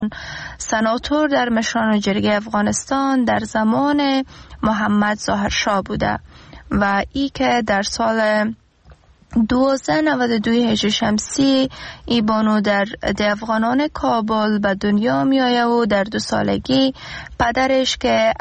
سناتور در مشران جرگه افغانستان در زمان محمد ظاهر شاه بوده و ای که در سال 1292 هجری شمسی ای بانو در افغانان کابل به دنیا می آید و در 2 سالگی پدرش که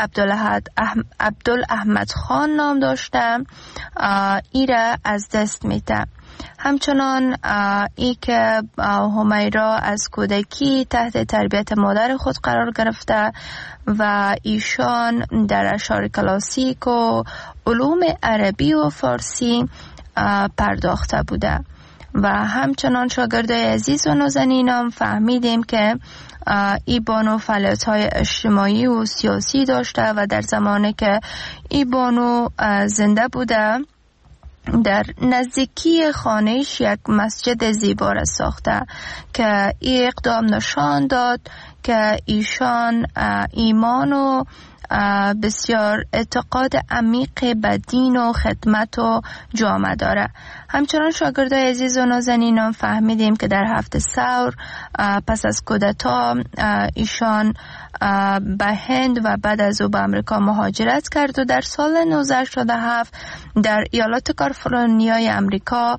عبدالاحمد خان نام داشته ای را از دست میده. همچنان ای که همیرا از کودکی تحت تربیت مادر خود قرار گرفته و ایشان در اشعار کلاسیک و علوم عربی و فارسی پرداخته بوده و همچنان شاگردای عزیز و نازنینم فهمیدیم که ای بانو فعالیت‌های اجتماعی و سیاسی داشته و در زمانی که ای بانو زنده بوده در نزدیکی خانهش یک مسجد زیبا را ساخته که ای اقدام نشان داد که ایشان ایمان و بسیار اعتقاد عمیق به دین و خدمت و جامعه داره. همچنان شاگردای عزیز و نازنینم فهمیدیم که در 7 ثور پس از کودتا ایشان به هند و بعد از او به امریکا مهاجرت کرد و در سال 1987 در ایالات کالیفرنیای امریکا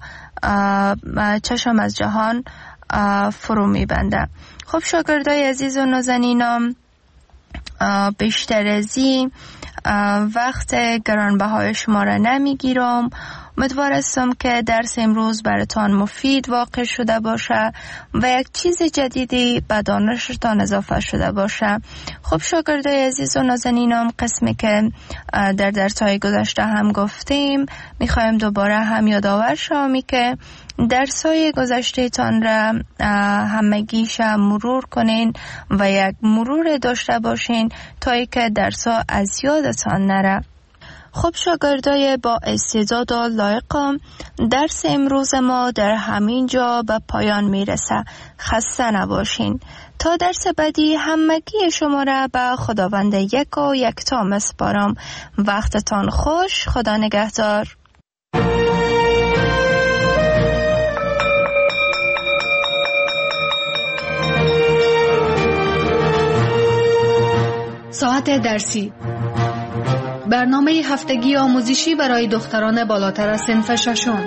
چشم از جهان فرو میبنده. خب شاگردای عزیز و نازنینم بیشتر از این وقت گرانبهای شما را نمیگیرم. امیدوار هستم که درس امروز براتان مفید واقع شده باشه و یک چیز جدیدی به دانشتان اضافه شده باشه. خب شاگردای عزیز و نازنینم، قسمی که در درس‌های گذشته هم گفتیم میخوایم دوباره هم یادآور شویم که درس‌های گذشته تان را همگیش مرور کنین و یک مرور داشته باشین تا اینکه درس‌ها از یادتان نره. خب شاگردای با استعداد و لایق، درس امروز ما در همین جا به پایان میرسه. خسته نباشین. تا درس بعدی همگی شما را به خداوند یک و یکتا میسپارم. وقتتان خوش. خدا نگهدار. ساعت درسی، برنامه هفتگی آموزشی برای دختران بالاتر از صنف ششم.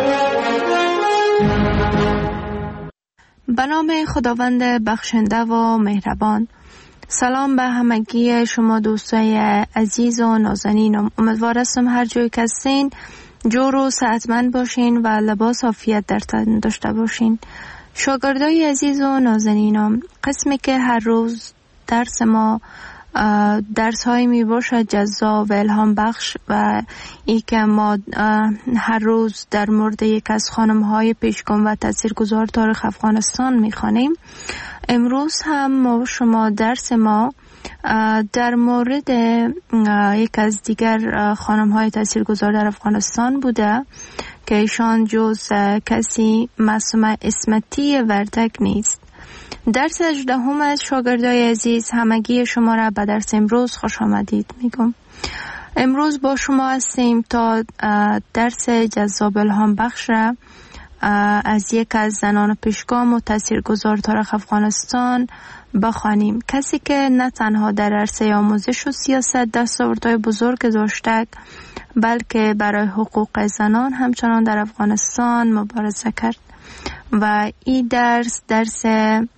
به نام خداوند بخشنده و مهربان. سلام به همگی شما دوستای عزیز و نازنینم. امیدوار هستم هر جایی که هستین جور و صحتمند باشین و لباس عافیت در تن داشته باشین. شاگردای عزیز و نازنینم، قسمی که هر روز درس ما درس های می باشد جذاب و الهام بخش و ای که ما هر روز در مورد یک از خانم های پیشگام و تاثیرگذار تاریخ افغانستان می خوانیم. امروز هم ما شما درس ما در مورد یک از دیگر خانم های تاثیرگذار در افغانستان بوده که ایشان جز کسی معصومه اسمتی وردک نیست. درس 18 از شاگردای عزیز، همگی شما را به درس امروز خوش آمدید میگم. امروز با شما هستیم تا درس جذاب الهام بخش را از یک از زنان پیشگام و تاثیرگذار تاریخ افغانستان بخوانیم. کسی که نه تنها در عرصه آموزش و سیاست دستاوردهای بزرگ داشته بلکه برای حقوق زنان همچنان در افغانستان مبارزه کرد و این درس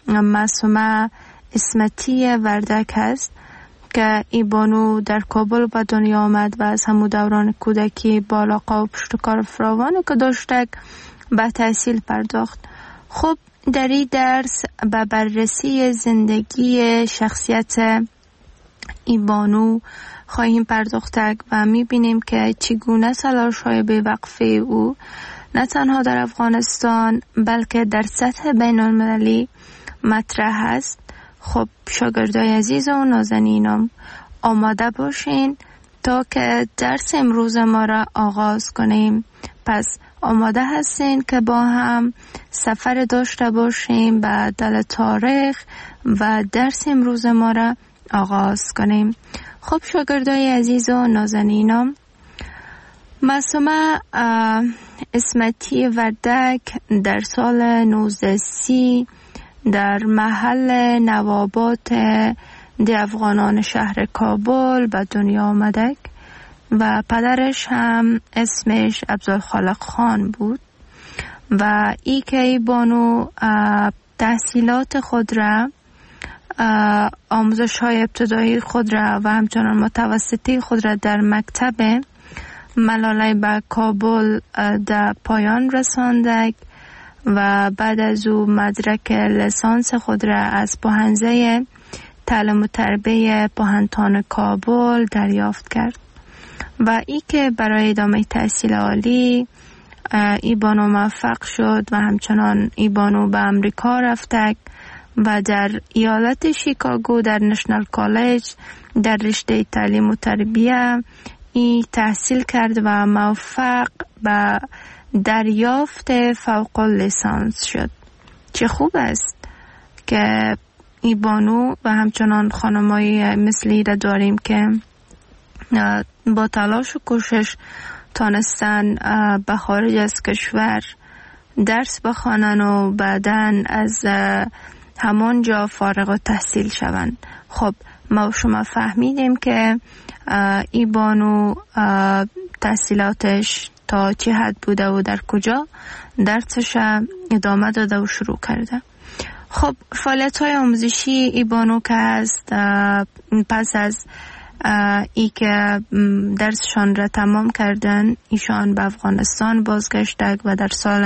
معصومه اسمتی وردک است که این بانو در کابل به دنیا آمد و از همون دوران کودکی با علاقه و پشتکار فراوانی که داشته به تحصیل پرداخت. خب در این درس به بررسی زندگی شخصیت این بانو خواهیم پرداخت و میبینیم که چگونه تلاش‌های بی‌وقفه او نه تنها در افغانستان بلکه در سطح بین المللی مطرح است. خب شاگردای عزیز و نازنینم، آماده باشین تا که درس امروز ما را آغاز کنیم. پس آماده هستین که با هم سفر داشته باشیم به دل تاریخ و درس امروز ما را آغاز کنیم. خب شاگردای عزیز و نازنینم، معصومه اسمتی وردک در سال 1930 در محل نوابات دی افغانان شهر کابل به دنیا آمدک و پدرش هم اسمش عبدالخالق خان بود و ای که ای بانو تحصیلات خود را، آموزش های ابتدایی خود را و همچنان متوسطی خود را در مکتب ملاله به کابل در پایان رساندک و بعد از او مدرک لیسانس خود را از پوهنځی تعلیم و تربیه پوهنتون کابل دریافت کرد و ای که برای ادامه تحصیل عالی ای بانو موفق شد و همچنان ای بانو به امریکا رفتک و در ایالت شیکاگو در نشنال کالج در رشته تعلیم و تربیه ای تحصیل کرد و موفق به دریافت فوق لیسانس شد. چه خوب است که ای بانو و همچنان خانمایی مثلی را داریم که با تلاش و کوشش تانستن به خارج از کشور درس بخوانن و بعداً از همان جا فارغ التحصیل شوند. خب ما شما فهمیدیم که ای بانو تحصیلاتش تا چه حد بوده و در کجا درسش ادامه داده و شروع کرده. خب فعالیت های آموزشی ای بانو که هست پس از ای که درسشان را تمام کردن ایشان به افغانستان بازگشتند و در سال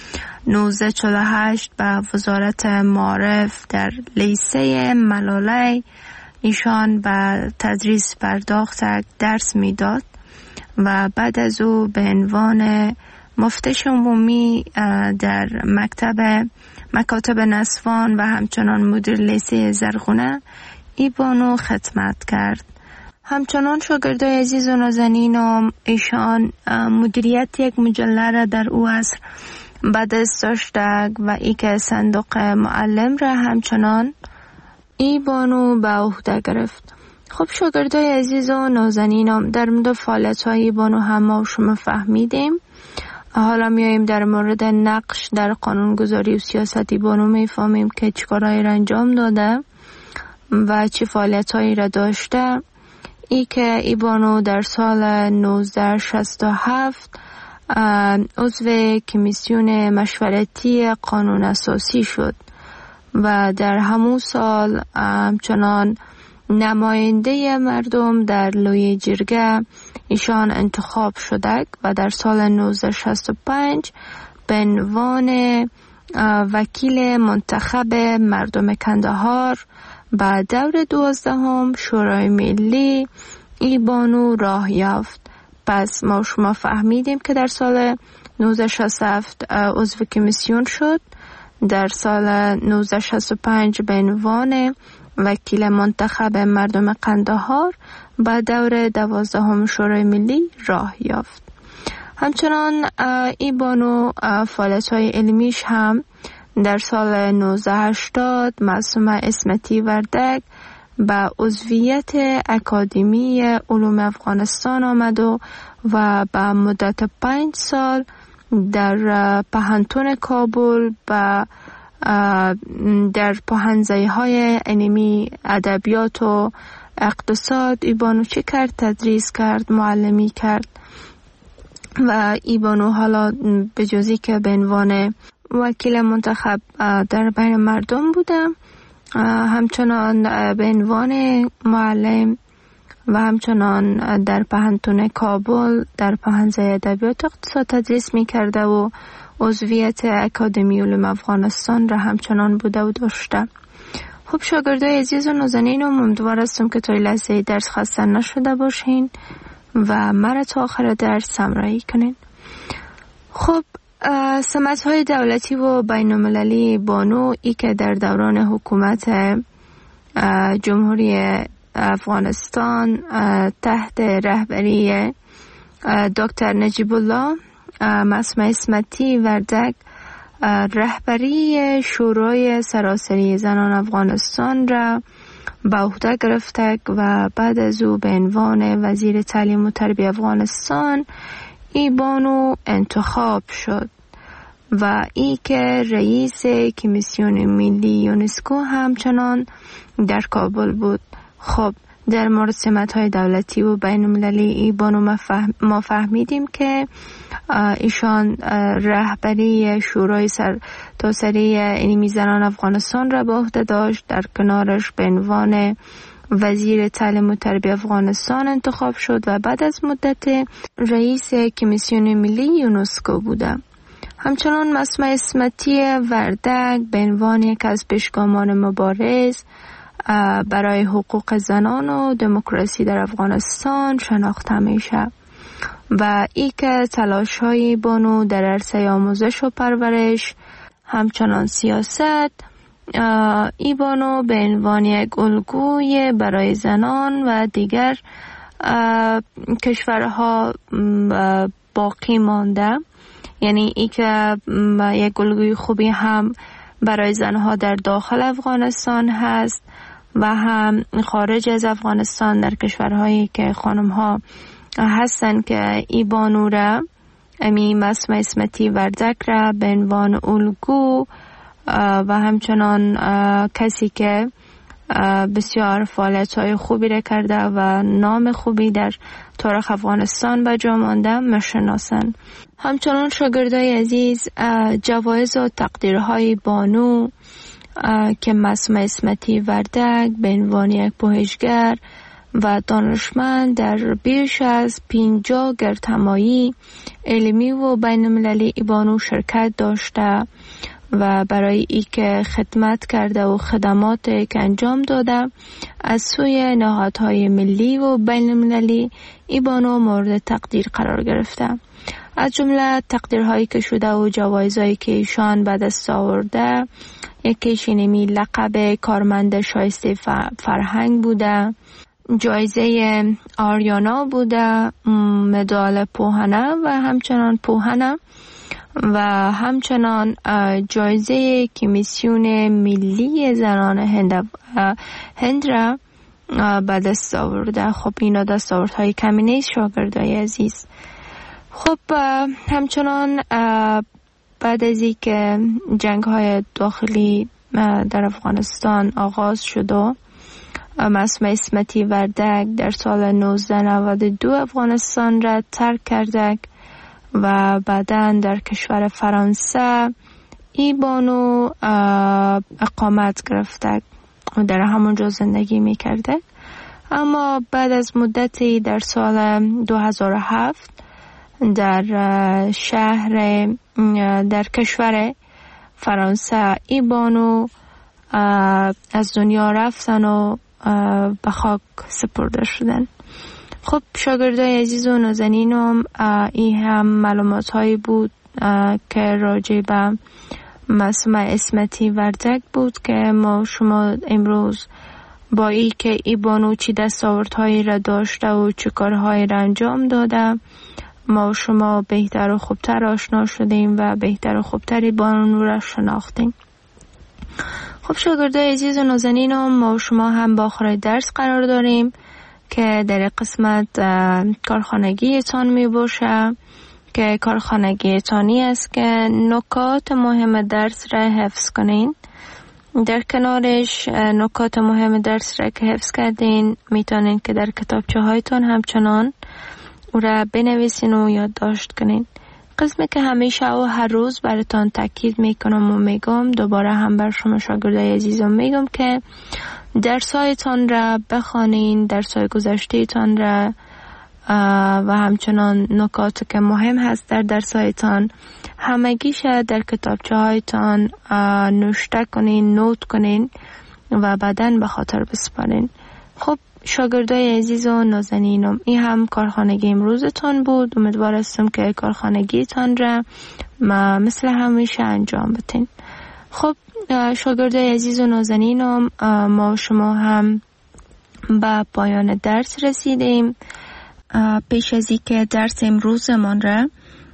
1948 به وزارت معارف در لیسه ملاله ایشان به تدریس پرداختند، درس میداد و بعد از او به عنوان مفتش عمومی در مکاتب نسوان و همچنان مدیر لیسه زرغونه ای بانو خدمت کرد. همچنان شاگردای عزیز و نازنین ایشان مدیریت یک مجله را در او عصر به دست داشتند و ای که صندوق معلم را همچنان ای بانو به عهده گرفت. خب شاگردای عزیز و نازنین در مورد فعالیت‌های ای بانو هم ما شما فهمیدیم. حالا میاییم در مورد نقش در قانونگذاری و سیاست ای بانو میفهمیم که چیکارهایی را انجام داده و چه فعالیت‌هایی را داشته. ای که ای بانو در سال 1967 عضو کمیسیون مشورتی قانون اساسی شد و در همون سال همچنان نماینده مردم در لوی جرگه ایشان انتخاب شده و در سال 1965 به عنوان وکیل منتخب مردم کندهار به دور 12 شورای ملی ای بانو راه یافت. پس ما شما فهمیدیم که در سال 1967 عضو کمیسیون شد، در سال 1965 به عنوان وکیل منتخب مردم قندهار به دور 12 شورای ملی راه یافت. همچنان ای بانو فعالیت‌های علمیش هم در سال 1980 معصومه اسمتی وردک به عضویت اکادمی علوم افغانستان آمد و به مدت 5 سال در پوهنتون کابل در پوهنځی‌های علمی ادبیات و اقتصاد ای بانو چه کرد؟ تدریس کرد، معلمی کرد و ای بانو حالا به جزی که به عنوان وکیل منتخب در بین مردم بودم، همچنان به عنوان معلم و همچنان در پوهنتون کابل در پوهنځی ادبیات اقتصاد تدریس می کرده و عضویت اکادمی علوم افغانستان را همچنان بوده و داشته. خب شاگردای عزیز و نازنین امیدوار هستم که تا این لحظه درس خسته نشده باشین و مرا تا آخر درس همراهی کنین. خب سمت‌های دولتی و بین‌المللی بانو ای که در دوران حکومت جمهوری افغانستان تحت رهبری دکتر نجیب الله معصومه اسمتی وردک رهبری شورای سراسری زنان افغانستان را به عهده گرفته و بعد از او به عنوان وزیر تعلیم و تربیه افغانستان ای بانو انتخاب شد و ای که رئیس کمیسیون ملی یونسکو همچنان در کابل بود. خب در مورد سمت‌های دولتی و بین‌المللی ای بانو ما فهمیدیم که ایشان رهبری شورای سرتاسری علمی زنان افغانستان را به عهده داشت. در کنارش به عنوان وزیر تعلیم و تربیت افغانستان انتخاب شد و بعد از مدت رئیس کمیسیون ملی یونسکو بوده. همچنان مسمع اسمتی وردک به عنوان یک از پیشگامان مبارز برای حقوق زنان و دموکراسی در افغانستان شناخته میشه و ای که تلاش های بانو در عرصه آموزش و پرورش همچنان سیاست ای بانو به عنوان یک الگوی برای زنان و دیگر کشورها باقی مانده. یعنی ای که یک الگوی خوبی هم برای زنها در داخل افغانستان هست و هم خارج از افغانستان در کشورهایی که خانم‌ها هستن که ای بانو را امی مسمع اسمتی وردک را به عنوان الگو و همچنان کسی که بسیار فعالیت‌های خوبی را کرده و نام خوبی در تاریخ افغانستان به جا مانده میشناسن. همچنان شاگردای عزیز جوایز و تقدیرهای بانو که مسمع اسمتی وردک به عنوان یک پژوهشگر و دانشمند در بیش از 50 گردهمایی علمی و بین‌المللی بانو شرکت داشته و برای ای که خدمت کرده و خدمات که انجام داده از سوی نهادهای ملی و بین‌المللی بانو مورد تقدیر قرار گرفته. از جمله تقدیرهایی که شده و جوایزهایی که ایشان به دست آورده یکیش اینمی لقب کارمند شایسته فرهنگ بوده، جایزه آریانا بوده، مدال پوهنه و همچنان پوهنه و همچنان جایزه کمیسیون ملی زنان هند را به دست آورده. خب اینا دستاوردهای کمی نیست شاگردای عزیز. خب همچنان بعد از این که جنگ های داخلی در افغانستان آغاز شد و مسمع اسمتی وردک در سال 1992 افغانستان را ترک کرده و بعداً در کشور فرانسه ای بانو اقامت گرفته و در همونجا زندگی میکرده. اما بعد از مدتی در سال 2007 در در کشور فرانسه ای بانو از دنیا رفتن و به خاک سپرده شدن. خب شاگردای عزیز و نازنینم این هم معلومات هایی بود که راجع به مسمع اسمتی وردک بود که ما شما امروز با ای که ای بانو چی دستاوردهایی را داشته و چه کارهایی را انجام داده ما شما بهتر و خوبتر آشنا شدیم و بهتر و خوبتری بانو را شناختیم. خب شاگردای عزیز و نازنینم ما شما هم با آخر درس قرار داریم که در قسمت کارخانگی تان می باشه که کارخانگی تانی است که نکات مهم درس را حفظ کنین. در کنارش نکات مهم درس را که حفظ کردین میتونین که در کتابچه هایتان همچنان او را بنویسین و یادداشت کنین. قسمی که همیشه و هر روز براتان تاکید میکنم و میگم دوباره هم بر شما شاگردای عزیزم میگم که درسایتان را بخوانین، درسای گذشته‌تان را و همچنان نکات که مهم هست در درسایتان همگیش در کتابچه هایتان نوشته کنین، نوت کنین و بعداً به خاطر بسپارین. خب شاگردای عزیز و نازنینم این هم کارخانگی امروزتان بود. امیدوار هستم که کارخانگیتان را مثل همیشه انجام بدین. خب شاگردای عزیز و نازنینم ما شما هم به پایان درس رسیدیم. پیش از اینکه درس امروزمان را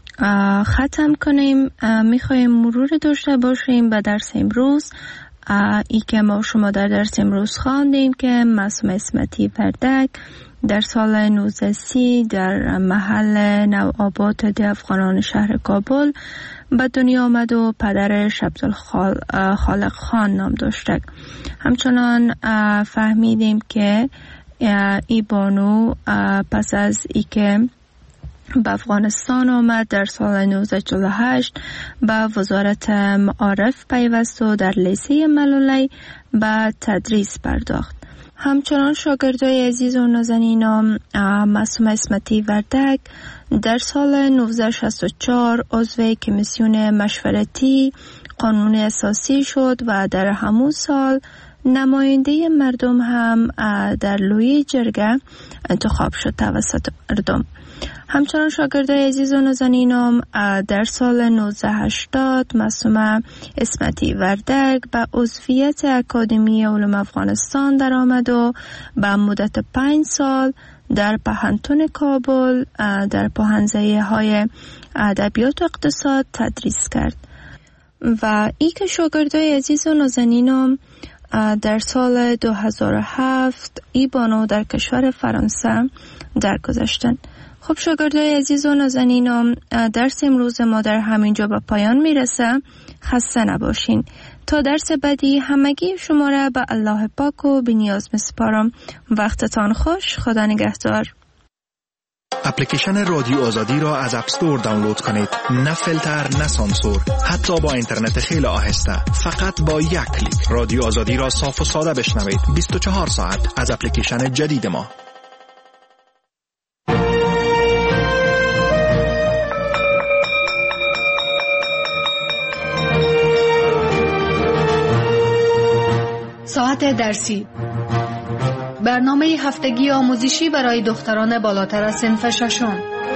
ختم کنیم میخوایم مرور داشته باشیم به درس امروز. ای که ما شما در درس امروز خواندیم که مسمع اسمتی وردک در سال 1930 در محل نوآباد افغانان شهر کابل به دنیا آمد و پدرش عبدالخالق خان نام داشت. همچنان فهمیدیم که ای بانو پس از ای که به افغانستان آمد در سال 1948 به وزارت معارف پیوست و در لیسه ملولی به تدریس پرداخت. همچنان شاگردای عزیز و نازنینم معصوم اسمتی وردک در سال 1964 عضو کمیسیون مشورتی قانون اساسی شد و در همون سال نماینده مردم هم در لوی جرگه انتخاب شد توسط مردم. همچنان شاگردای عزیز و نازنینم در سال 1980 معصوم اسمتی وردک به عضویت اکادمی علوم افغانستان در آمد و به مدت 5 سال در پهنتون کابل در پوهنځی های ادبیات و اقتصاد تدریس کرد و ای که شاگردای عزیز و نازنینم در سال 2007 ای بانو در کشور فرانسه درگذشتند. خب شاگردای عزیز و نازنینم، درس امروز ما در همینجا به پایان میرسه. خسته نباشین. تا درس بعدی همگی شما را به الله پاک و بی‌نیاز میسپارم. وقتتان خوش. خدا نگهدار. اپلیکیشن رادیو آزادی را از اپ استور دانلود کنید. نه فیلتر، نه سانسور، حتی با اینترنت خیلی آهسته. فقط با یک کلیک رادیو آزادی را صاف و ساده بشنوید. 24 ساعت از اپلیکیشن جدید ما. ساعت درسی، برنامه هفتگی آموزشی برای دختران بالاتر از صنف ششم.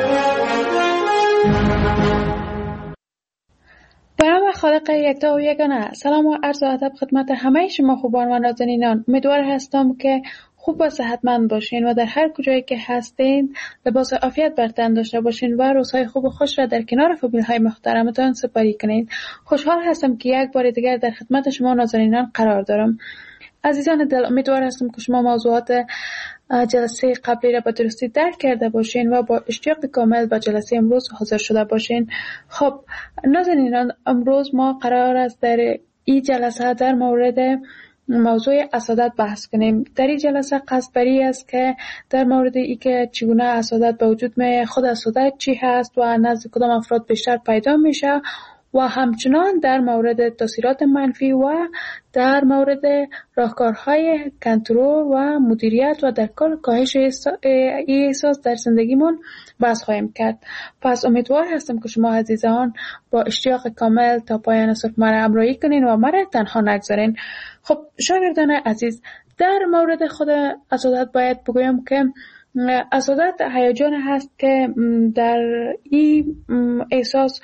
به نام خالق یکتا و یگانه. سلام و عرض ادب خدمت همه شما خوبان و نازنینان. امیدوار هستم که خوب و صحتمند باشین و در هر کجایی که هستین لباس عافیت بر تن داشته باشین و روزهای خوب و خوش را در کنار فامیل‌های محترمتان سپری کنین. خوشحال هستم که یک بار دیگر در خدمت شما نازنینان قرار دارم. عزیزان دل، امیدوار هستم که شما موضوعات جلسه قبلی را به درستی درک کرده باشین و با اشتیاق کامل به جلسه امروز حاضر شده باشین. خب نازنینان، امروز ما قرار است در این جلسه در مورد موضوع حسادت بحث کنیم. در این جلسه قصد بری است که در مورد ای که چگونه حسادت به وجود میاد، خود حسادت چی هست و نزد کدام افراد بیشتر پیدا میشه و همچنان در مورد تاثیرات منفی و در مورد راهکارهای کنترل و مدیریت و در کل کاهش احساس در زندگیمون بحث خواهیم کرد. پس امیدوار هستم که شما عزیزان با اشتیاق کامل تا پایان صبح مرا همراهی کنین و مرا تنها نگذارین. خب شاگردان عزیز، در مورد خود حسادت باید بگویم که حسادت هیجان هست که در این احساس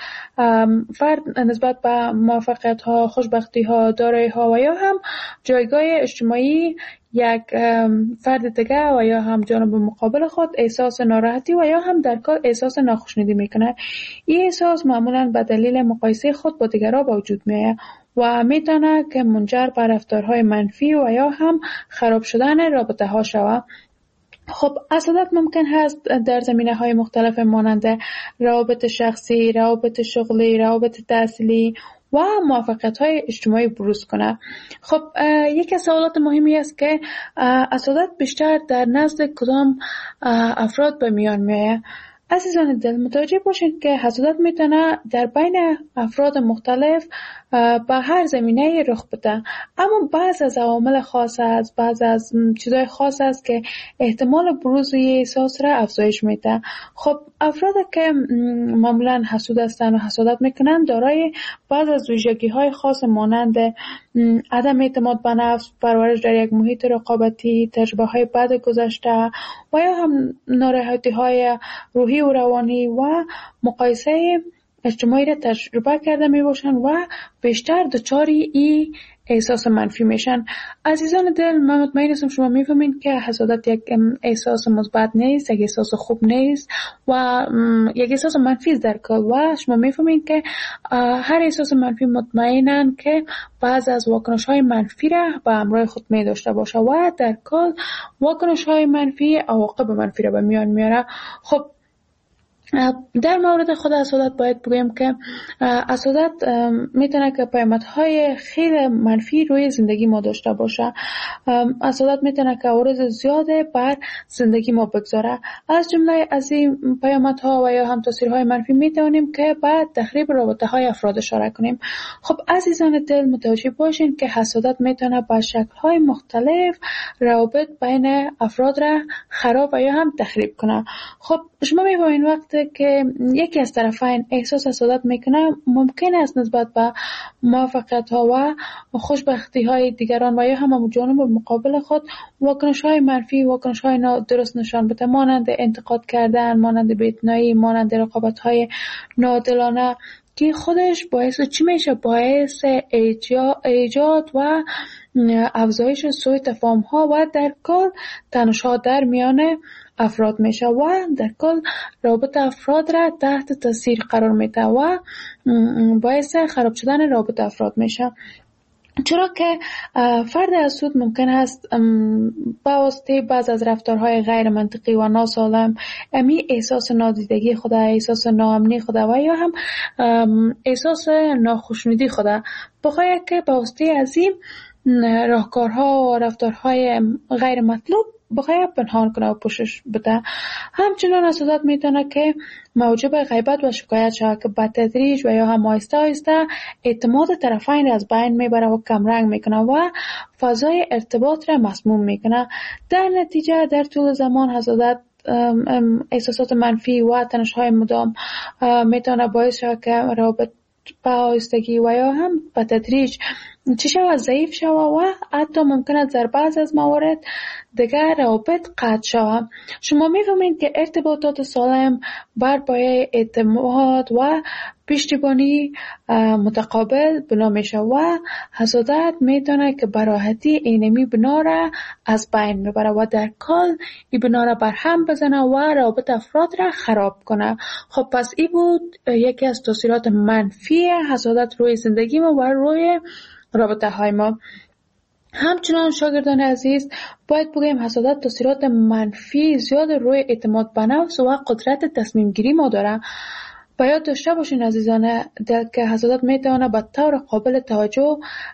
فرد نسبت به موفقیت ها، خوشبختی ها، دارایی ها و یا هم جایگاه اجتماعی یک فرد دیگه و یا هم جانب مقابل خود احساس ناراحتی و یا هم در کل احساس ناخوشنودی میکنه. این احساس معمولا به دلیل مقایسه خود با دیگران به وجود میاد و میتونه که منجر به رفتارهای منفی و یا هم خراب شدن رابطه ها شود. خب حسادت ممکن هست در زمینه‌های مختلف مانند روابط شخصی، روابط شغلی، روابط تحصیلی و موفقیت‌های اجتماعی بروز کنه. خب یکی از سوالات مهمی است که حسادت بیشتر در نزد کدام افراد به میان میاد. عزیزان دل، متوجه باشید که حسادت میتونه در بین افراد مختلف به هر زمینه رخ بده، اما بعض از عوامل خاص است، بعض از چیزای خاص است که احتمال بروز این احساس را افزایش میده. خب افراد که معمولا حسود هستند و حسادت میکنند دارای بعض از ویژگی‌های خاص مانند عدم اعتماد به نفس، پرورش در یک محیط رقابتی، تجربه‌های بد گذشته و یا هم ناراحتی‌های روحی و روانی و مقایسه اجتماعی را تجربه کرده می باشند و بیشتر دچاری این احساس منفی میشن. عزیزان دل، من مطمئن هستم شما میفهمید که حسادت یک احساس مثبت نیست، یک احساس خوب نیست و یک احساس منفی است در کل و شما میفهمید که هر احساس منفی مطمئنن که بعض از واکنش‌های منفی را به همراه خود می داشته باشه و در کل واکنش‌های منفی عواقب منفی را به میان میاره. خب در مورد خود حسادت باید بگویم که حسادت میتونه که پیامدهای خیلی منفی روی زندگی ما داشته باشه. حسادت میتونه که عوارض زیاده بر زندگی ما بگذاره. از جمله از این پیامدها و یا هم تاثیرهای منفی میتونیم که بعد تخریب رابطه های افراد اشاره کنیم. خب عزیزان دل متوجه باشین که حسادت میتونه با شکل‌های مختلف روابط بین افراد را خراب و یا هم تخریب کنه. خب شما می‌بینید وقتی که یکی از طرفین احساس حسادت میکنه، ممکن است نسبت به موفقیت‌ها و خوشبختی‌های دیگران و یا هم جانب مقابل خود واکنش‌های منفی، واکنش‌های نادرست نشان بده، مانند انتقاد کردن، مانند بی‌اعتنایی، مانند رقابت‌های ناعادلانه که خودش باعث چی میشه؟ باعث ایجاد و افزایش سوء تفاهم‌ها و در کل تنش‌ها در میان افراد میشه و در کل رابط افراد را تحت تاثیر قرار میده و باعث خراب شدن رابط افراد میشه. چرا که فرد حسود ممکن است با واسطه بعض از رفتارهای غیر منطقی و ناسالم امی احساس نادیدگی خود، احساس ناامنی خود و یا هم احساس ناخوشنودی خود بخواهد که با واسطه از این راهکارها و رفتارهای غیر مطلوب بخواهد پنهان کنه و پوشش بده. همچنان حسادت میتونه که موجب غیبت و شکایت شود که به تدریج و یا هم آهسته آهسته اعتماد طرفین را از بین میبره و کمرنگ میکنه و فضای ارتباط را مسموم میکنه. در نتیجه در طول زمان حسادت احساسات منفی و تنش‌های مدام میتونه باعث شود که رابط به آهستگی و یا هم به تدریج چه شود؟ ضعیف شود و حتی ممکن است در بعض از موارد دیگر روابط قطع شود. شما می‌فهمید که ارتباطات سالم بر پایه اعتماد و پشتیبانی متقابل بنا میشه و حسادت میتونه که به راحتی اینمی بنا را از بین میبره و در کل این بنا را بر هم بزنه و روابط افراد را خراب کنه. خب پس این بود یکی از تاثیرات منفی حسادت روی زندگی ما و روی رابطه های ما. همچنان شاگردان عزیز باید بگویم حسادت تاثیرات منفی زیاد روی اعتماد به نفس و قدرت تصمیم گیری ما داره. باید داشته باشین عزیزان دل که حسادت میتونه به طور قابل توجه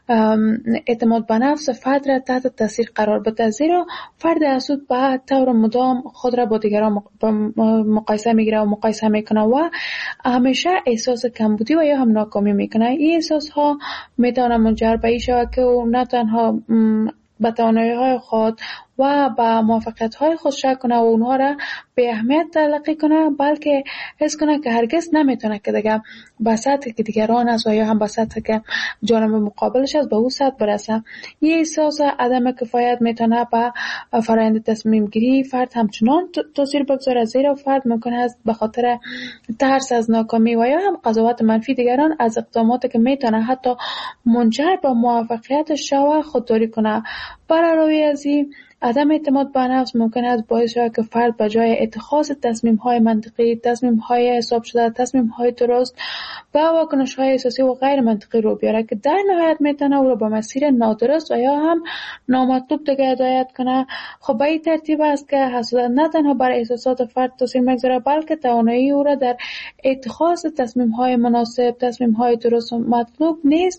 اعتماد به نفس فرد را تحت تاثیر قرار بده، زیرا فرد حسود به طور مدام خود را با دیگران مقایسه میگیره و مقایسه میکنه و همیشه احساس کمبودی و یا هم ناکامی میکنه. این احساس ها میتونه منجر به این شود که او نه تنها به توانایی‌های خود و به موفقیت‌های خود شک کنه و اونها را به اهمیت تلقی کنه، بلکه حس کنه که هرگز نمیتونه که دیگه به سطحی که دیگران است و یا هم به سطحی که جانب مقابلش است به اون سطح برسه. یه احساس عدم کفایت میتونه به فرآیند تصمیم گیری فرد همچنان تاثیر بگذاره، زیرا فرد ممکن است به خاطر ترس از ناکامی و یا هم قضاوت منفی دیگران از اقداماتی که میتونه حتی منجر به موفقیتش شود خودداری کنه. برای از این عدم اعتماد به نفس ممکن است باعث شود که فرد به جای اتخاذ تصمیم‌های منطقی، تصمیم‌های حساب شده، تصمیم‌های درست به واکنش‌های احساسی و غیر منطقی رو بیاره که در نهایت میتونه او را به مسیر نادرست و یا هم نامطلوب دیگه هدایت کنه. خب به این ترتیب است که حسادت نه تنها بر احساسات فرد تاثیر میگذاره، بلکه توانایی او را در اتخاذ تصمیم‌های مناسب، تصمیم‌های درست و مطلوب نیست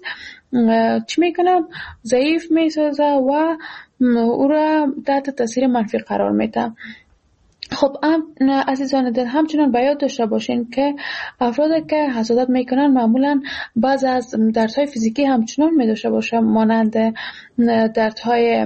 چی میکنه؟ ضعیف میسازه و او را تحت تاثیر منفی قرار میده. خب عزیزان دل همچنان باید داشته باشین که افرادی که حسادت میکنن معمولا بعض از دردهای فیزیکی همچنان میداشته باشه، مانند دردهای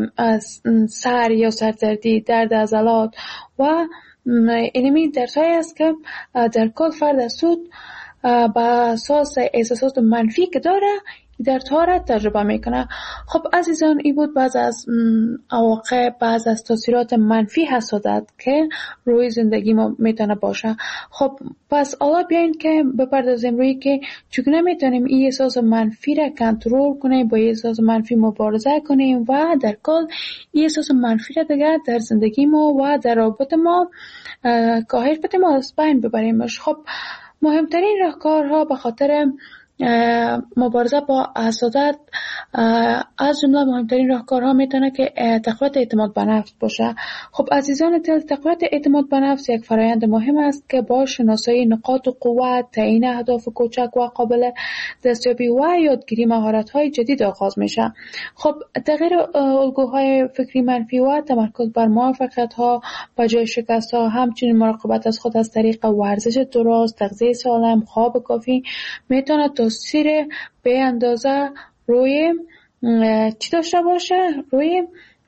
سر یا سردردی، درد عضلات و اینمی دردهایی است که در کل فرد حسود با اساس احساسات منفی که داره دردها را تجربه میکنه. خب عزیزان این بود بعض از عواقب، بعض از تاثیرات منفی حسادت که روی زندگی ما میتونه باشه. خب پس حالا بیاین که بپردازیم روی که چگونه میتونیم این احساس منفی را کنترل کنیم، با این احساس منفی مبارزه کنیم و در کل این احساس منفی را دیگه در زندگی ما و در رابطه ما کاهش بدیم و از بین ببریمش. خب مهمترین راهکارها به خاطر مبارزه با حسادت از جمله مهمترین راهکارها میتونه که تقویت اعتماد به نفس باشه. خب عزیزان دل، تقویت اعتماد به نفس یک فرآیند مهم است که با شناسایی نقاط قوت، تعیین اهداف کوچک و قابل دستیابی و یادگیری مهارت‌های جدید آغاز میشه. خب تغییر الگوهای فکری منفی و تمرکز بر موفقیت‌ها به جای شکست‌ها، همچنین مراقبت از خود از طریق ورزش درست، تغذیه سالم، خواب کافی میتونه تاثیر به اندازه روی چی داشته باشه؟ روی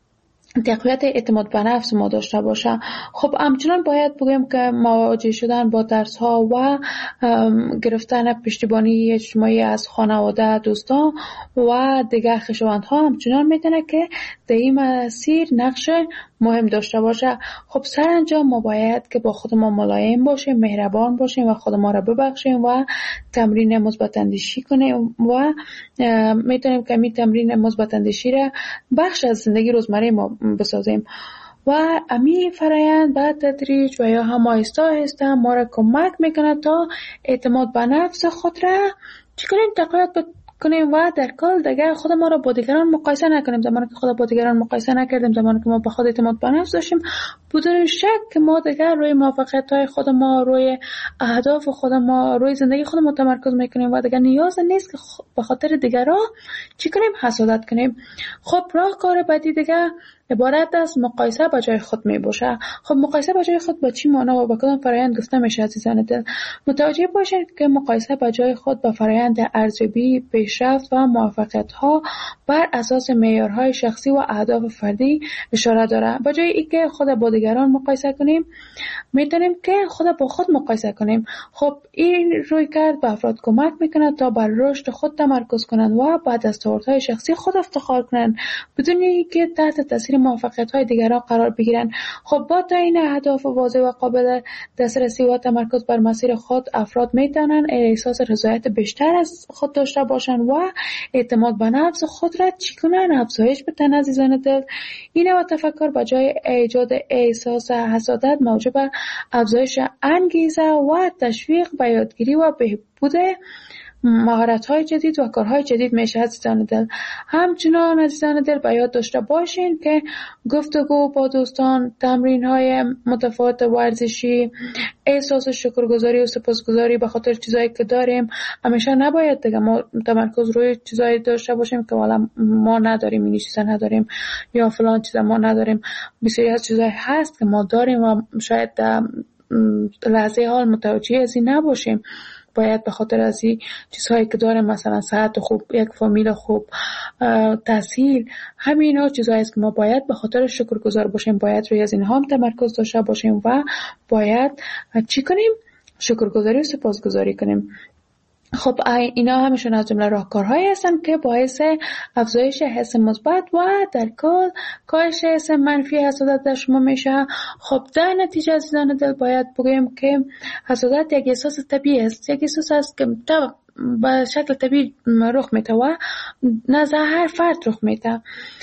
تقویت اعتماد به نفس ما داشته باشه. خب همچنان باید بگیم که مواجه شدن با ترس ها و گرفتن پشتیبانی اجتماعی از خانواده، دوستان و دیگر خویشاوندها همچنان میتونه که در این مسیر نقش مهم داشته باشه. خب سرانجام ما باید که با خود ما ملایم باشیم، مهربان باشیم و خود ما را ببخشیم و تمرین مثبت اندیشی کنیم و میتونیم که این تمرین مثبت اندیشی را بخش از زندگی روزمره ما بسازیم و امی فرآیند به تدریج و یا هم آهسته آهسته ما را کمک میکنه تا اعتماد به نفس خود را چی کنیم؟ تقویت کنیم و در کل دیگه خود ما را با دیگران مقایسه نکنیم. زمانی که خود با دیگران مقایسه نکردیم، زمانی که ما به خود اعتماد به نفس داشتیم، بدون شک که ما دیگه روی موفقیت‌های خود ما، روی اهداف خود ما، روی زندگی خود ما تمرکز میکنیم و دیگه نیاز نیست که به خاطر دیگران چی کنیم؟ حسادت کنیم. خب راهکار بعدی دیگه عبارت از مقایسه با جای خود می باشه. خب مقایسه با جای خود با چی معنا و با کدام فرآیند گفته میشه عزیزان دل؟ متوجه باشید که مقایسه با جای خود با فرآیند ارزیابی، پیشرفت و موفقیت‌ها بر اساس معیارهای شخصی و اهداف فردی اشاره داره. با جای اینکه خود با دیگران مقایسه کنیم، میتونیم که خود با خود مقایسه کنیم. خب این رویکرد به افراد کمک میکنه تا بر رشد خود تمرکز کنند و با دستاوردهای شخصی خود افتخار کنند بدون اینکه تحت تاثیر موفقیت‌های دیگران قرار بگیرن. خب با تعیین اهداف واضح و قابل دسترسی و تمرکز بر مسیر خود، افراد میتونن احساس رضایت بیشتر از خود داشته باشن و اعتماد به نفس خود را چی کنن؟ افزایش بدن عزیزان دل. این و تفکر به جای ایجاد احساس حسادت موجب افزایش انگیزه و تشویق به یادگیری و بهبود مهارت‌های جدید و کارهای جدید میشه عزیزان دل. همچنان عزیزان دل به یاد داشته باشین که گفتگو با دوستان، تمرین‌های متفاوت ورزشی، احساس شکرگزاری و سپاسگزاری به خاطر چیزایی که داریم، همیشه نباید دیگه ما تمرکز روی چیزایی داشته باشیم که والا ما نداریم، این چیزا نداریم یا فلان چیزا ما نداریم. بسیاری از چیزایی هست که ما داریم و شاید لحظه حال متوجه از این نباشیم. باید به خاطر از این چیزهایی که داریم، مثلا صحت خوب، یک فامیل خوب، تحصیل، همین ها چیزهایی است که ما باید به خاطر شکرگزار باشیم، باید روی از اینها هم تمرکز داشته باشیم و باید چی کنیم؟ شکرگزاری و سپاسگزاری کنیم. خب اینا همشون از جمله راهکارهایی هستن که باعث افزایش حس مثبت و در کل کاهش حس منفی حسادت در شما میشه. خب در نتیجه عزیزان دل باید بگویم که حسادت یک احساس طبیعی است، یک احساس است که به شکل طبیعی رخ میده و نزد هر فرد رخ میده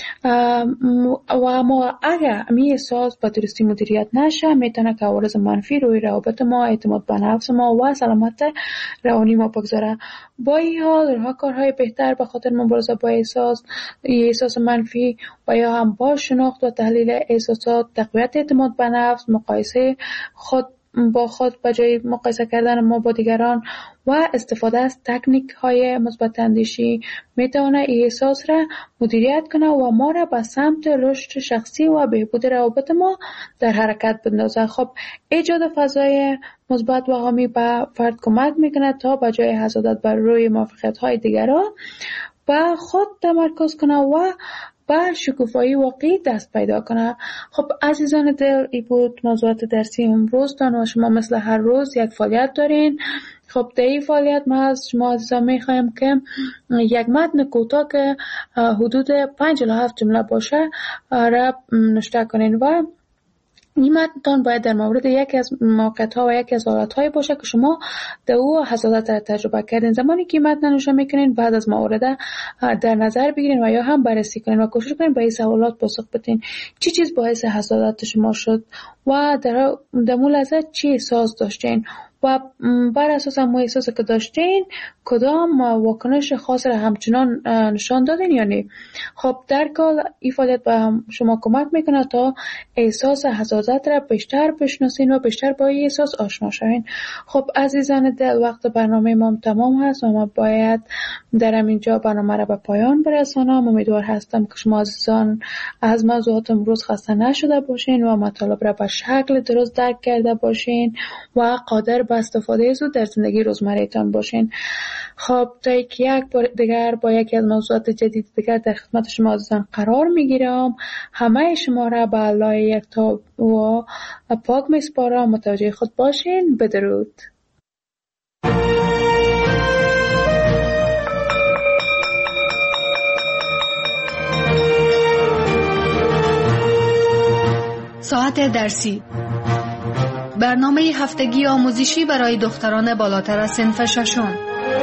و ما اگر این احساس به درستی مدیریت نشه میتونه که عوارض منفی روی روابط ما، اعتماد به نفس ما و سلامت روانی ما بگذاره. با این حال راهکارهای بهتر به خاطر مبارزه با احساس منفی و یا هم با شناخت و تحلیل احساسات، تقویت اعتماد به نفس، مقایسه خود با خود به جای مقایسه کردن ما با دیگران و استفاده از تکنیک های مثبت اندیشی میتونه این احساس را مدیریت کنه و ما را به سمت رشد شخصی و بهبود روابط ما در حرکت بندازه. خب ایجاد فضای مثبت و حامی به فرد کمک میکنه تا به جای حسادت بر روی موفقیت های دیگران به خود تمرکز کنه و با شکوفایی واقعی دست پیدا کنه. خب عزیزان دل، این بود موضوعات درسی امروزتان و شما مثل هر روز یک فعالیت دارین. خب در این فعالیت ما از شما عزیزان میخوایم که یک متن کوتاه که حدود 5 الی 7 جمله باشه را نوشته کنین و این متن باید در مورد یکی از موقعیت‌ها و یکی از حالت‌های باشه که شما در او حسادت را تجربه کردین. زمانی که این متن نوشته میکنین بعد از مورد در نظر بگیرین و یا هم بررسی کنین و کوشش کنین به این سوالات پاسخ بدین. چی چیز باعث حسادت شما شد و در مو لحظه چی احساس داشتین و بر اساس همون احساسی که داشتین کدام واکنش خاص را همچنان نشان دادین یا نه. خب در کل این فعالیت به شما کمک میکنه تا احساس حسادت را بیشتر بشناسین و بیشتر با این احساس آشنا شوین. خب عزیزان دل، وقت برنامه ما تمام هست و ما باید در اینجا برنامه را به پایان برسانم. امیدوار هستم که شما عزیزان از موضوعات امروز خسته نشده باشین و مطالب را به شکل درست درک کرده باشین و قادر به استفاده زود در زندگی روزمره‌تان باشین. خب تا یک بار دیگر با یکی از موضوعات جدید دیگر در خدمت شما عزیزان قرار میگیرم. همه شما را به الله یکتا و پاک میسپارم. متوجه خود باشین. بدرود. ساعت درسی، برنامه هفتگی آموزشی برای دختران بالاتر از صنف ششم.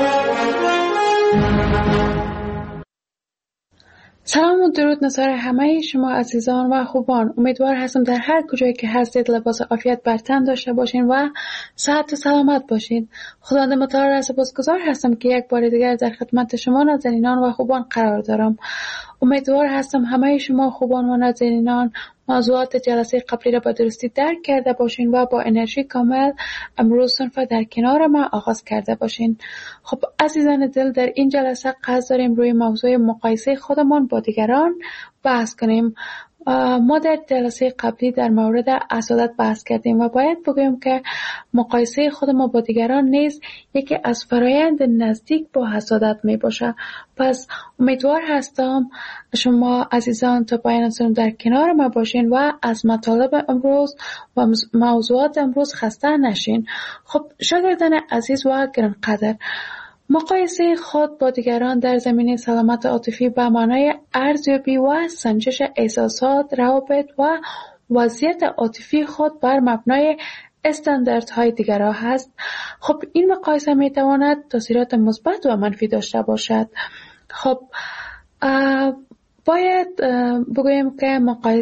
سلام و درود نثار همه شما عزیزان و خوبان. امیدوار هستم در هر کجایی که هستید لباس عافیت بر تن داشته باشین و صحت و سلامت باشین. خداوند متعال را سپاسگزار هستم که یک بار دیگر در خدمت شما نازنینان و خوبان قرار دارم. امیدوار هستم همه شما خوبان و نازنینان موضوعات جلسه قبلی را به درستی درک کرده باشین و با انرژی کامل امروز صنف در کنار ما آغاز کرده باشین. خب عزیزان دل، در این جلسه قصد داریم روی موضوع مقایسه خودمان با دیگران بحث کنیم. ما در جلسه قبلی در مورد حسادت بحث کردیم و باید بگویم که مقایسه خود ما با دیگران نیز یکی از فرایند نزدیک با حسادت می باشه. پس امیدوار هستم شما عزیزان تا پایان سنم در کنار ما باشین و از مطالب امروز و موضوعات امروز خسته نشین. خب شاگردان عزیز و گرانقدر، مقایسه خود با دیگران در زمینه سلامت عاطفی به معنای ارزیابی و سنجش احساسات، روابط و وضعیت عاطفی خود بر مبنای استانداردهای دیگران هست. خب این مقایسه می تواند تاثیرات مثبت و منفی داشته باشد. خب باید بگویم که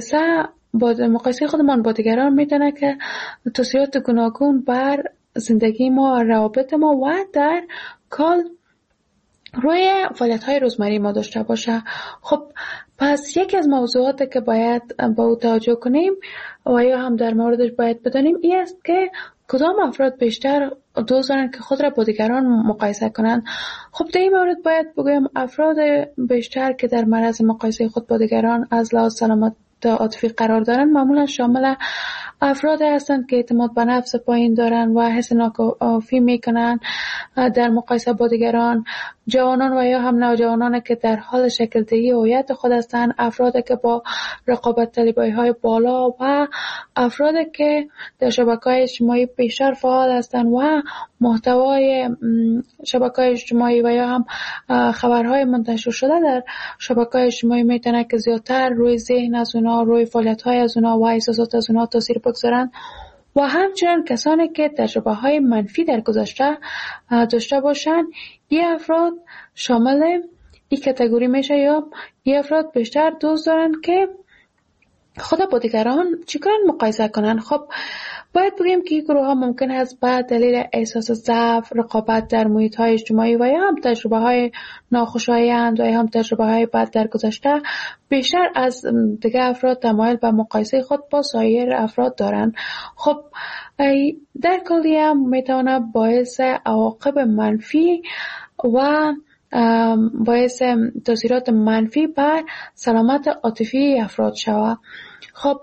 مقایسه خودمان با دیگران میتونه که تاثیرات گوناگون بر زندگی ما، روابط ما و در کل روی فعالیت‌های روزمره ما داشته باشه. خب پس یکی از موضوعاتی که باید با او توجه کنیم و یا هم در موردش باید بدانیم این است که کدام افراد بیشتر دوست دارن که خود را با دیگران مقایسه کنند. خب در این مورد باید بگویم افراد بیشتر که در معرض مقایسه خود با دیگران از لحاظ سلامت عاطفی قرار دارن معمولا شامل افراد هستند که اعتماد به نفس پایین دارن و حس ناکافی میکنن در مقایسه با دیگران، جوانان و یا هم نوجوانان که در حال شکل دهی هویت خود هستند، افرادی که با رقابت طلبی‌های بالا و افرادی که در شبکه‌های اجتماعی بیشتر فعال هستند و محتوای شبکه‌های اجتماعی و یا هم خبرهای منتشر شده در شبکه‌های اجتماعی میتونه که زیادتر روی ذهن از اونا، روی فعالیت‌های از اونا و احساسات از اونا تاثیر بگذارن و همچنین کسانی که تجربه‌های منفی در گذشته داشته باشن. این افراد شامل این کاتگوری میشه یا این افراد بیشتر دوست دارن که خود با دیگران چیکار مقایسه کنن. خب باید بگیم که این گروه ها ممکن است به دلیل احساس ضعف، رقابت در محیط های اجتماعی و یا هم تجربه های ناخوشایند و یا هم تجربه های بد در گذشته بیشتر از دیگر افراد تمایل به مقایسه خود با سایر افراد دارند. خب در کلی هم میتونه باعث عواقب منفی و باعث تاثیرات منفی بر سلامت عاطفی افراد شود. خب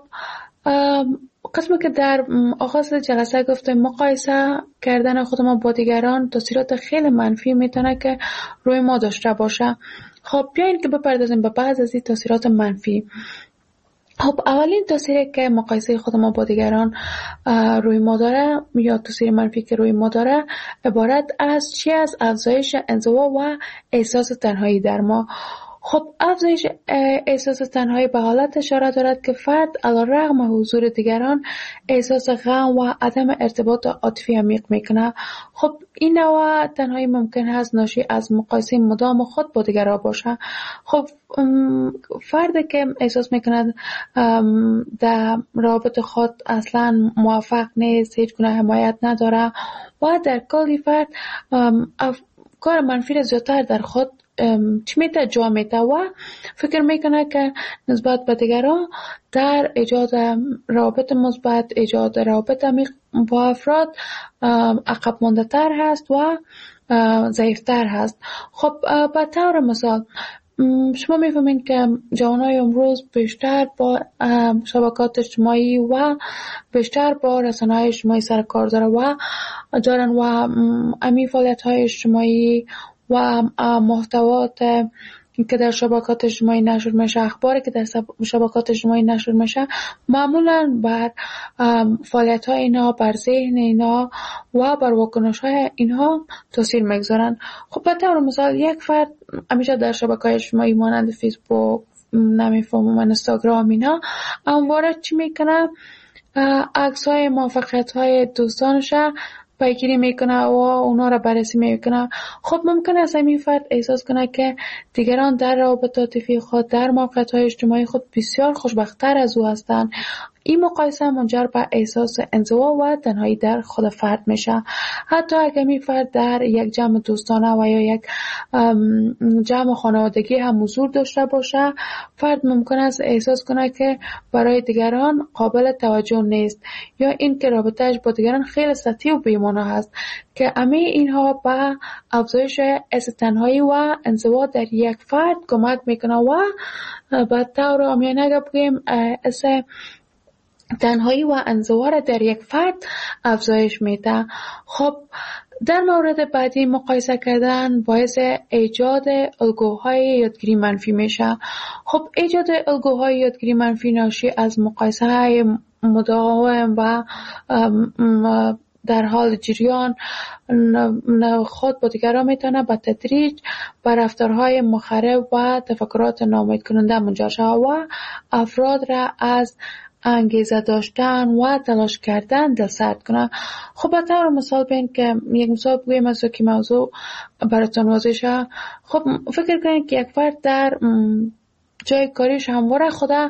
قسمی که در آغاز جلسه گفتم مقایسه کردن خود ما با دیگران تاثیرات خیلی منفی میتونه که روی ما داشته باشه. خب بیاین که بپردازیم به بعض از این تاثیرات منفی. خب اولین تاثیری که مقایسه خود ما با دیگران روی ما داره یا تاثیر منفی که روی ما داره عبارت از افزایش انزوا و احساس تنهایی در ما. خب افزایش احساس تنهایی به حالت اشاره دارد که فرد علیرغم حضور دیگران احساس غم و عدم ارتباط عاطفی عمیق میکنه. خب این نوع تنهایی ممکن است ناشی از مقایسه مدام خود با دیگران باشه. خب فردی که احساس میکند در رابطه خود اصلا موفق نیست، هیچ گونه حمایت نداره و در کلی فرد کار منفی را زیادتر در خود چی میته جا میته و فکر میکنه که نسبت به دیگران در ایجاد روابط مثبت، ایجاد روابط عمیق با افراد عقب مانده تر هست و ضعیفتر هست. خب به طور مثال شما میفهمین که جوانای امروز بیشتر با شبکات اجتماعی و بیشتر با رسانه‌های اجتماعی سر کار دارن و امی فعالیت‌های اجتماعی و محتوات که در شبکات اجتماعی نشر میشه، اخباری که در شبکات اجتماعی نشر میشه معمولا بر فعالیت‌های اینا، بر ذهن اینا و بر واکنش‌های اینها تاثیر میگذارن. خب به طور مثال یک فرد همیشه در شبکه‌های اجتماعی مانند فیسبوک، نمیفهمم اینستاگرام اینا همواره چی میکنه؟ عکس‌های موفقیت‌های دوستانش پیگیری میکنه و اونا را بررسی میکنه. خب ممکن است این فرد احساس کنه که دیگران در روابط عاطفی خود، در موقعیت‌های اجتماعی خود بسیار خوشبخت‌تر از او هستند. این مقایسه منجر به احساس انزوا و تنهایی در خود فرد میشه. حتی اگر این فرد در یک جمع دوستانه و یا یک جمع خانوادگی هم حضور داشته باشه، فرد ممکن است احساس کنه که برای دیگران قابل توجه نیست یا این که رابطه‌اش با دیگران خیلی سطحی و بی‌معنی هست که همه اینها به افزایش احساس تنهایی و انزوا در یک فرد کمک میکنه و به طور عامیانه بگیم تنهایی و انزوا در یک فرد افزایش میده. خب در مورد بعدی مقایسه کردن باعث ایجاد الگوهای یادگیری منفی میشه. خب ایجاد الگوهای یادگیری منفی ناشی از مقایسه های مداوم و در حال جریان خود با دیگران میتونه به تدریج به رفتارهای مخرب و تفکرات ناامید کننده منجر شود و افراد را از انگیزه داشتن و تلاش کردن دلسرد کنه. خب به طور مثال بین که یک مثال بگویم از که موضوع براتون واضح شه. خب فکر کنید که یک فرد در جای کاریش همواره خدا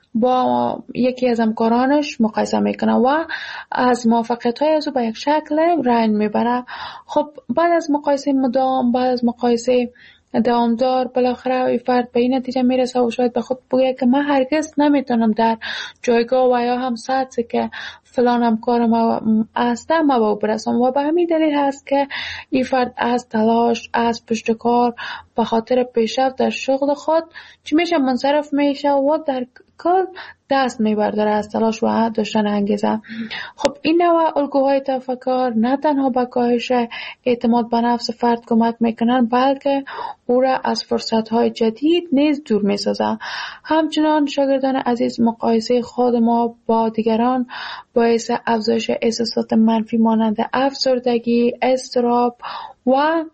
با یکی از همکارانش مقایسه میکنه و از موفقیت‌های از او به یک شکل رنج میبره. خب بعد از مقایسه مدام، بعد از مقایسه دوامدار، بالاخره این فرد به این نتیجه میرسه و شاید به خود بگه که من هرگز نمیتونم در جایگاه و یا هم سطحی که فلان همکار ما هسته ما به او برسم و به همین دلیل هست که این فرد از تلاش، از پشتکار به خاطر پیشرفت در شغل خود چی میشه منصرف میشه و در کل دست میبرداره از تلاش و داشتن انگیزه. خب این نوع الگوهای تفکر نه تنها به کاهش اعتماد به نفس فرد کمک میکنن بلکه او را از فرصتهای جدید نیز دور میسازه. همچنان شاگردان عزیز مقایسه خود ما با دیگران باعث افزایش احساسات منفی مانند افسردگی، اضطراب و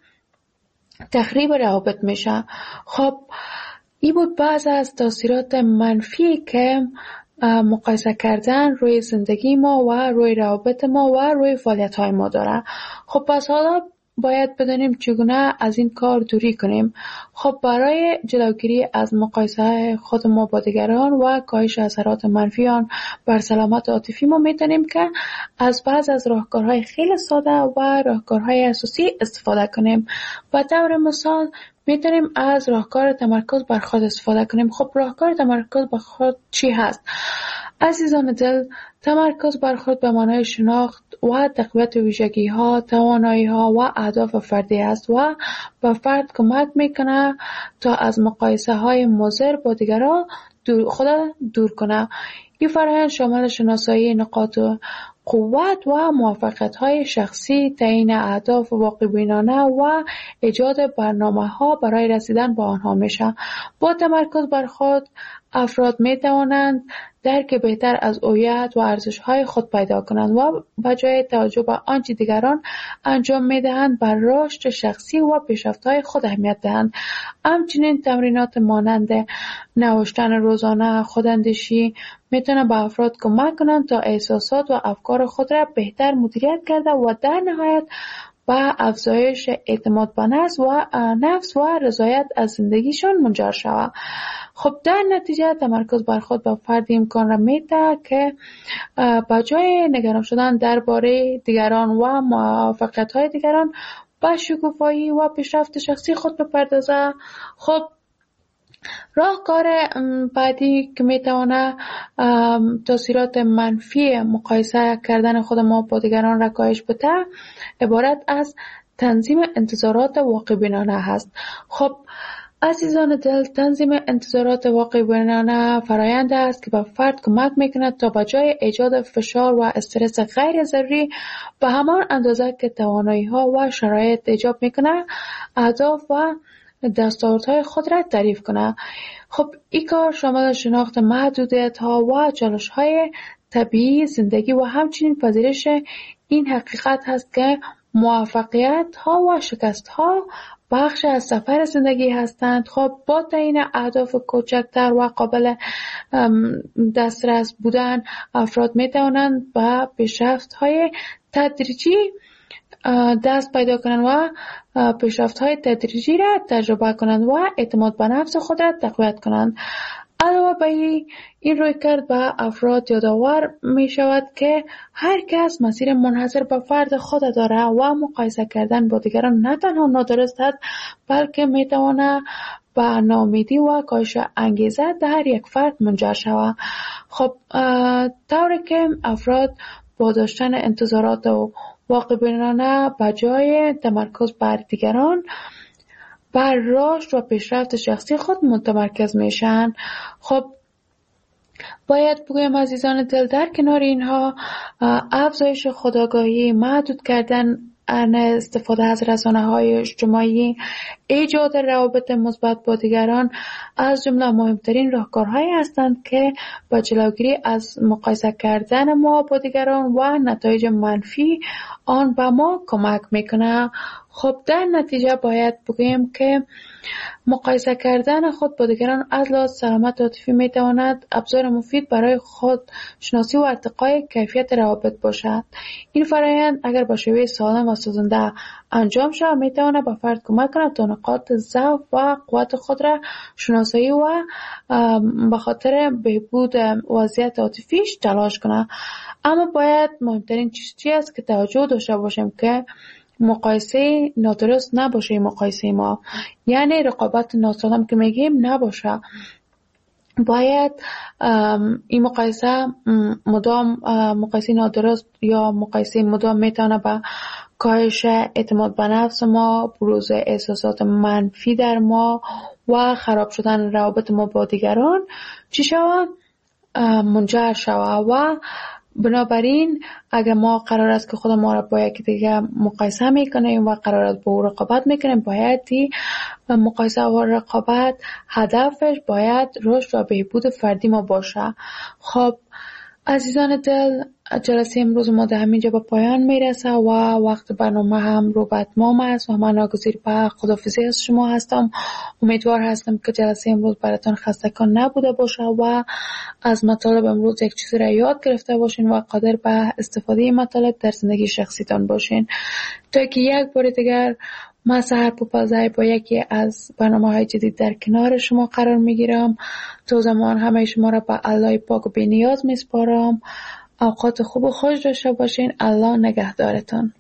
تخریب روابط میشه. خب این بود بعض از تاثیرات منفی که مقایسه کردن روی زندگی ما و روی روابط ما و روی فعالیت‌های ما داره. خب پس حالا باید بدانیم چگونه از این کار دوری کنیم. خب برای جلوگیری از مقایسه خود ما با دیگران و کاهش اثرات منفی آن بر سلامت عاطفی ما میتونیم که از بعض از راهکارهای خیلی ساده و راهکارهای اساسی استفاده کنیم. به طور مثال میتونیم از راهکار تمرکز بر خود استفاده کنیم. خب راهکار تمرکز بر خود چی هست؟ عزیزان دل، تمرکز بر خود به معنای شناخت و تقویت ویژگی‌ها، توانایی‌ها و اهداف فردی است و به فرد کمک میکنه تا از مقایسه‌های مضر با دیگران خود دور کنه. این فرآیند شامل شناسایی نقاط قوت و موفقیت‌های شخصی، تعیین اهداف واقع‌بینانه و ایجاد برنامه‌ها برای رسیدن به آنها میشه. با تمرکز بر خود، افراد می‌توانند درک بهتر از هویت و ارزش‌های خود پیدا کنند و به جای توجه به آنچه دیگران انجام می‌دهند، بر رشد شخصی و پیشرفت‌های خود اهمیت دهند. همچنین تمرینات مانند نوشتن روزانه، خوداندیشی میتونه به افراد کمک کنند تا احساسات و افکار خود را بهتر مدیریت کرده و در نهایت به افزایش اعتماد به نفس و رضایت از زندگیشون منجر شود. خب در نتیجه تمرکز بر خود به فرد امکان را میده که به جای نگران شدن درباره دیگران و موفقیت‌های دیگران، به شکوفایی و پیشرفت شخصی خود بپردازه. خب راهکار بعدی که میتونه تاثیرات منفی مقایسه کردن خود ما با دیگران را کاهش بده، عبارت از تنظیم انتظارات واقع بینانه هست. خب عزیزان دل، تنظیم انتظارات واقع بینانه فرآیند است که به فرد کمک میکند تا به جای ایجاد فشار و استرس غیر ضروری، به همان اندازه که توانایی ها و شرایط ایجاب میکنه، اهداف و دستاوردهای خود را تعریف کنه. خب این کار شامل شناخت محدودیت ها و چالش های طبیعی زندگی و همچنین پذیرش این حقیقت هست که موفقیت ها و شکست ها بخش از سفر زندگی هستند. خب با تعیین اهداف کوچکتر و قابل دسترس بودن، افراد می توانند به پیشرفت های تدریجی دست پیدا کنند و پیشرفت‌های تدریجی را تجربه کنند و اعتماد به نفس خود را تقویت کنند. علاوه بر این رویکرد به افراد یادآور می شود که هر کس مسیر منحصر به فرد خود دارد و مقایسه کردن با دیگران نه تنها نادرست است، بلکه می تواند به ناامیدی و کاهش انگیزه در یک فرد منجر شود. خب طوری که افراد با داشتن انتظارات و واقع بینانه به جای تمرکز بر دیگران، بر رشد و پیشرفت شخصی خود متمرکز میشن. خب باید بگویم عزیزان دل، در کنار اینها افزایش خودآگاهی، محدود کردن استفاده از رسانه‌های اجتماعی، ایجاد روابط مثبت با دیگران از جمله مهمترین راهکارهایی هستند که با جلوگیری از مقایسه کردن ما با دیگران و نتایج منفی آن به ما کمک میکنه. خب در نتیجه باید بگویم که مقایسه کردن خود با دیگران از لحاظ سلامت عاطفی میتواند ابزار مفید برای خود شناسی و ارتقای کیفیت روابط باشد. این فرآیند اگر با شیوه سالم و سازنده انجام شود، میتواند به فرد کمک کند تا نقاط ضعف و قوت خود را شناسایی و به خاطر بهبود وضعیت عاطفیش تلاش کند. اما باید مهمترین چیزی است که توجه داشته باشیم که مقایسه نادرست نباشه. مقایسه ما یعنی رقابت ناسالم که میگیم نباشه. باید این مقایسه مدام مقایسه نادرست یا مقایسه مدام میتونه به کاهش اعتماد به نفس ما، بروز احساسات منفی در ما و خراب شدن روابط ما با دیگران چی شود؟ منجر شود. و بنابراین اگر ما قرار است که خود ما را با یکی دیگه مقایسه میکنیم و قرار است با او رقابت میکنیم، باید مقایسه و رقابت هدفش باید رشد و بهبود فردی ما باشه. خب عزیزان دل، جلسه امروز ما در همینجا به پایان میرسه و وقت برنامه هم رو به اتمام است و من ناگزیر به خداحافظی از شما هستم. امیدوار هستم که جلسه امروز براتون خسته‌کن نبوده باشه و از مطالب امروز یک چیزی را یاد گرفته باشین و قادر به استفاده مطالب در زندگی شخصیتان باشین. تا که یک بار دیگر من سحر پوپلزای با یکی از برنامه‌های جدید در کنار شما قرار میگیرم. تا زمان همه شما را به الله پاک و بی‌نیاز میسپارم. اوقات خوب و خوش داشته باشین. الله نگهدارتان.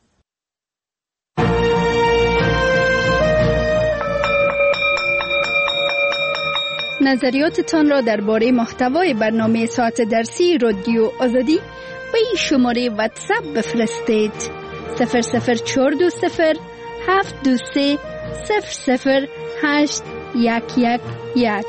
نظریاتتان را درباره محتوای برنامه ساعت درسی رادیو آزادی به این شماره واتساپ بفرستید: 00420 723 008 111.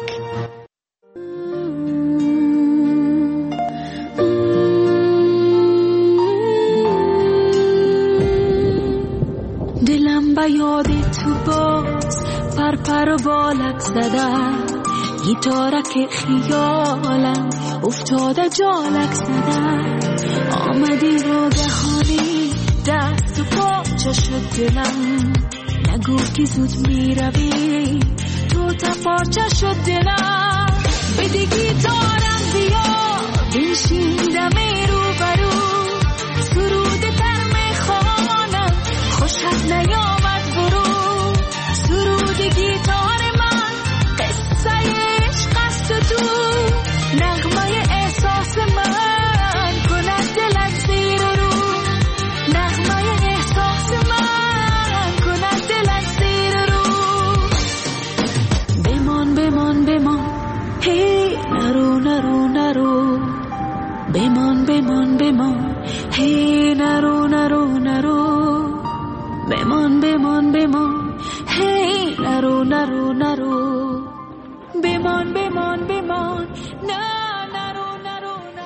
و یاد تو باز پر و بالک زده گیتارک خیالم افتاده جالک زده آمدی ناگهانی دست و پاچه شد دلم نگو که زود میروی تو تپارچه شد دلم بده گیتارم بیا بنشین دم رو برو سرود تر میخوانم خوشت نیامد برو سرود گیتار من قصه عشق است تو نغمه احساس من کند دلت زیر رو نغمه احساس من کند دلت زیر رو بمان بمان بمان هی نرو نرو نرو بمان بمان بمان هی نرو نرو نرو بمان بمان بمان هی نرو نرو نرو بمان بمان بمان نه